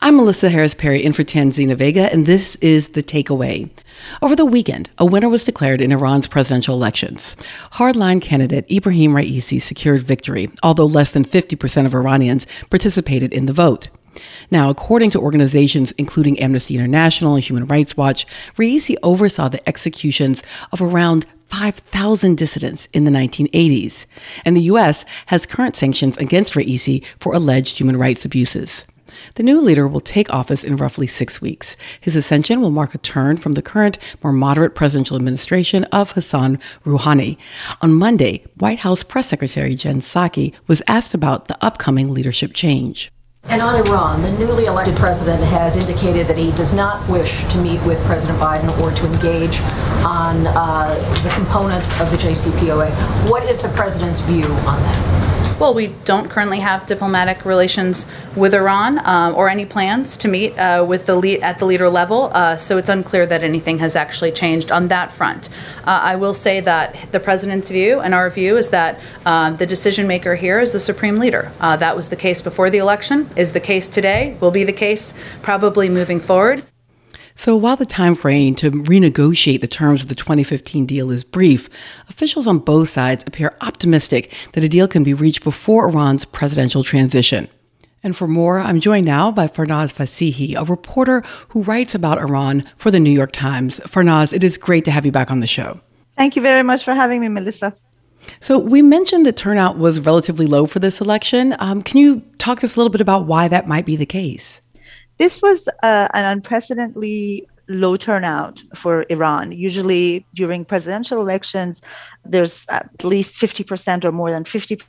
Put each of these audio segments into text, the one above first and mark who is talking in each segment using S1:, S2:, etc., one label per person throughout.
S1: I'm Melissa Harris Perry in for Tanzina Vega, and this is The Takeaway. Over the weekend, a winner was declared in Iran's presidential elections. Hardline candidate Ebrahim Raisi secured victory, although less than 50% of Iranians participated in the vote. Now, according to organizations including Amnesty International and Human Rights Watch, Raisi oversaw the executions of around 5,000 dissidents in the 1980s, and the U.S. has current sanctions against Raisi for alleged human rights abuses. The new leader will take office in roughly 6 weeks. His ascension will mark a turn from the current, more moderate presidential administration of Hassan Rouhani. On Monday, White House Press Secretary Jen Psaki was asked about the upcoming leadership change.
S2: And on Iran, the newly elected president has indicated that he does not wish to meet with President Biden or to engage on the components of the JCPOA. What is the president's view on that?
S3: Well, we don't currently have diplomatic relations with Iran or any plans to meet with at the leader level, so it's unclear that anything has actually changed on that front. I will say that the president's view and our view is that the decision maker here is the supreme leader. That was the case before the election, is the case today, will be the case probably moving forward.
S1: So while the time frame to renegotiate the terms of the 2015 deal is brief, officials on both sides appear optimistic that a deal can be reached before Iran's presidential transition. And for more, I'm joined now by Farnaz Fasihi, a reporter who writes about Iran for the New York Times. Farnaz, it is great to have you back on the show.
S4: Thank you very much for having me, Melissa.
S1: So we mentioned that turnout was relatively low for this election. Can you talk to us a little bit about why that might be the case?
S4: This was an unprecedentedly low turnout for Iran. Usually during presidential elections, there's at least 50% or more than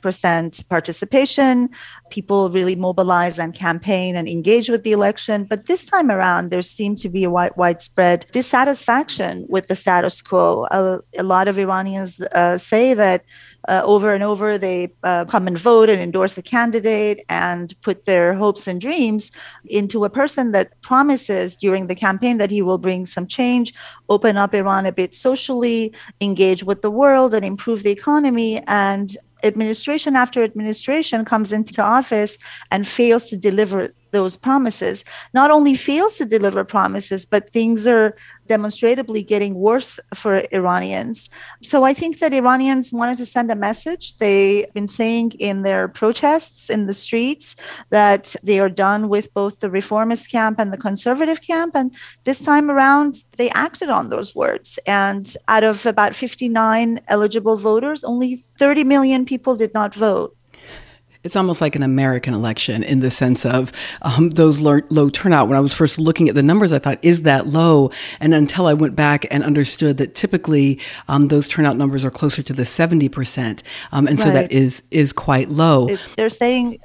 S4: 50% participation. People really mobilize and campaign and engage with the election. But this time around, there seemed to be a widespread dissatisfaction with the status quo. A lot of Iranians say that over and over, they come and vote and endorse a candidate and put their hopes and dreams into a person that promises during the campaign that he will bring some change, open up Iran a bit socially, engage with the world, and improve the economy. And administration after administration comes into office and fails to deliver those promises. Not only fails to deliver promises, but things are demonstrably getting worse for Iranians. So I think that Iranians wanted to send a message. They've been saying in their protests in the streets that they are done with both the reformist camp and the conservative camp. And this time around, they acted on those words. And out of about 59 eligible voters, only 30 million people did not vote.
S1: It's almost like an American election in the sense of those low turnout. When I was first looking at the numbers, I thought, is that low? And until I went back and understood that typically those turnout numbers are closer to the 70%. And so that is quite low.
S4: They're saying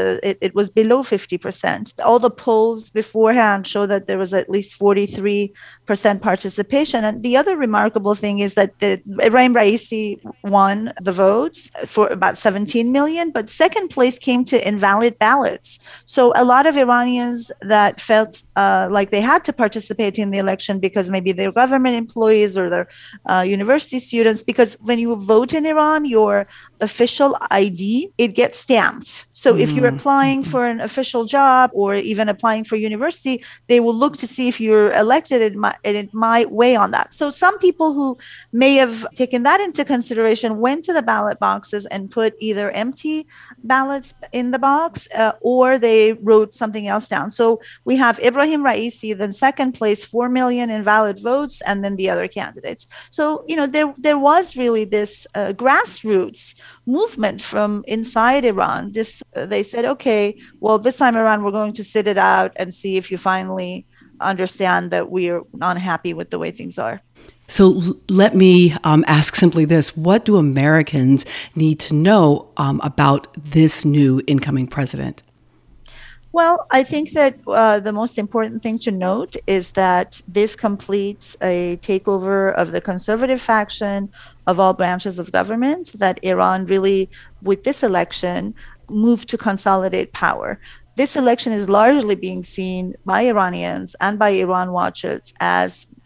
S4: it was below 50%. All the polls beforehand show that there was at least 43% participation. And the other remarkable thing is that Ebrahim Raisi won the votes for about 17 million, but second place came to invalid ballots. So a lot of Iranians that felt like they had to participate in the election because maybe they're government employees or they're university students, because when you vote in Iran, your official ID, it gets stamped. So if you're applying for an official job or even applying for university, they will look to see if you're elected, and it might weigh on that. So some people who may have taken that into consideration went to the ballot boxes and put either empty ballots in the box or they wrote something else down. So we have Ebrahim Raisi, then second place, 4 million invalid votes, and then the other candidates. So, there was really this grassroots movement from inside Iran. They said, okay, well, this time around, we're going to sit it out and see if you finally understand that we're unhappy with the way things are.
S1: So let me ask simply this. What do Americans need to know about this new incoming president?
S4: Well, I think that the most important thing to note is that this completes a takeover of the conservative faction of all branches of government, that Iran really, with this election, moved to consolidate power. This election is largely being seen by Iranians and by Iran watchers as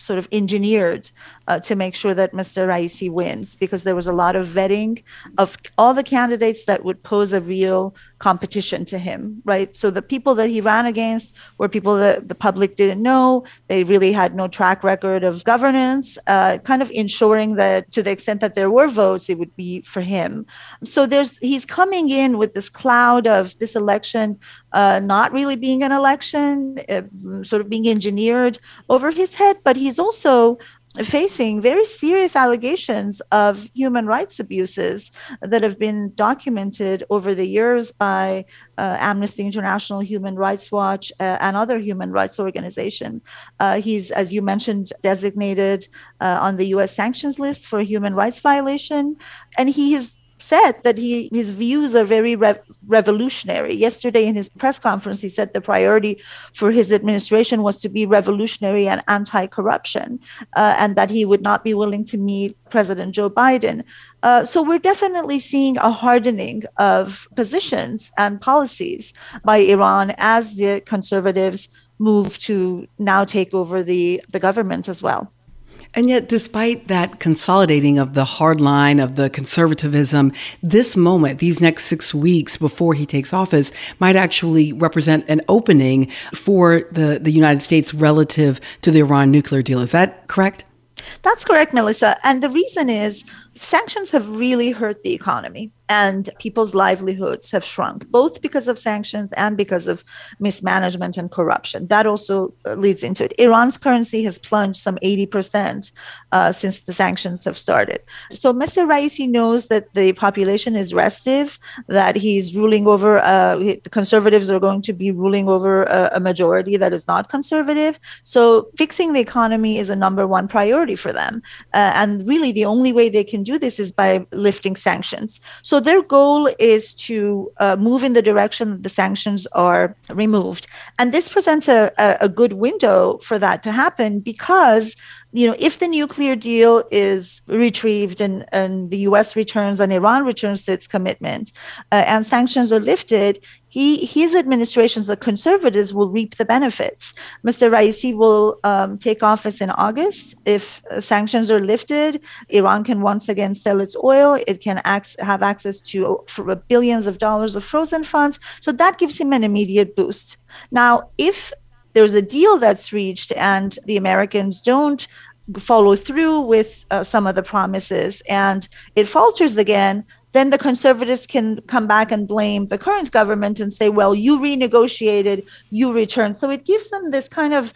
S4: sort of engineered to make sure that Mr. Raisi wins, because there was a lot of vetting of all the candidates that would pose a real competition to him, right? So the people that he ran against were people that the public didn't know. They really had no track record of governance, kind of ensuring that to the extent that there were votes, it would be for him. So he's coming in with this cloud of this election not really being an election, sort of being engineered over his head, but he's also facing very serious allegations of human rights abuses that have been documented over the years by Amnesty International, Human Rights Watch, and other human rights organizations. He's, as you mentioned, designated on the U.S. sanctions list for a human rights violation, and he has said that his views are very revolutionary. Yesterday in his press conference, he said the priority for his administration was to be revolutionary and anti-corruption, and that he would not be willing to meet President Joe Biden. So we're definitely seeing a hardening of positions and policies by Iran as the conservatives move to now take over the government as well.
S1: And yet, despite that consolidating of the hard line, of the conservatism, this moment, these next 6 weeks before he takes office, might actually represent an opening for the United States relative to the Iran nuclear deal. Is that correct?
S4: That's correct, Melissa. And the reason is sanctions have really hurt the economy, and people's livelihoods have shrunk, both because of sanctions and because of mismanagement and corruption. That also leads into it. Iran's currency has plunged some 80% since the sanctions have started. So Mr. Raisi knows that the population is restive, that he's ruling over, the conservatives are going to be ruling over a majority that is not conservative. So fixing the economy is a number one priority for them. And really the only way they can do this is by lifting sanctions. So their goal is to move in the direction that the sanctions are removed. And this presents a good window for that to happen because, you know, if the nuclear deal is retrieved and the U.S. returns and Iran returns to its commitment and sanctions are lifted, his administrations, the conservatives, will reap the benefits. Mr. Raisi will take office in August. If sanctions are lifted, Iran can once again sell its oil. It can have access to billions of dollars of frozen funds. So that gives him an immediate boost. Now, if there's a deal that's reached and the Americans don't follow through with some of the promises and it falters again, then the conservatives can come back and blame the current government and say, well, you renegotiated, you returned. So it gives them this kind of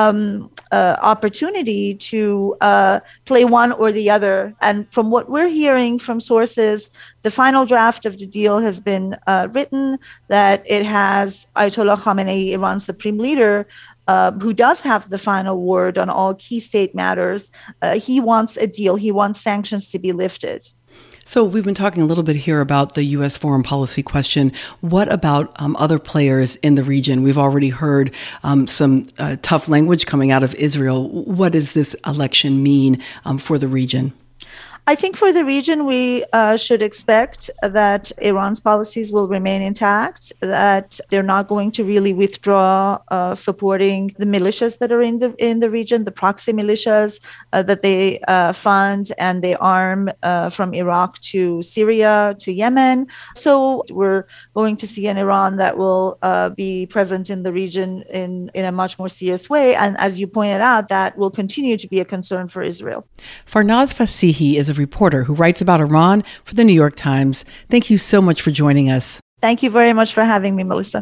S4: opportunity to play one or the other. And from what we're hearing from sources, the final draft of the deal has been written, that it has Ayatollah Khamenei, Iran's supreme leader, who does have the final word on all key state matters. He wants a deal. He wants sanctions to be lifted.
S1: So we've been talking a little bit here about the U.S. foreign policy question. What about other players in the region? We've already heard some tough language coming out of Israel. What does this election mean for the region?
S4: I think for the region, we should expect that Iran's policies will remain intact, that they're not going to really withdraw supporting the militias that are in the region, the proxy militias that they fund and they arm from Iraq to Syria to Yemen. So we're going to see an Iran that will be present in the region in a much more serious way. And as you pointed out, that will continue to be a concern for Israel.
S1: Farnaz Fasihi is a reporter who writes about Iran for the New York Times. Thank you so much for joining us.
S4: Thank you very much for having me, Melissa.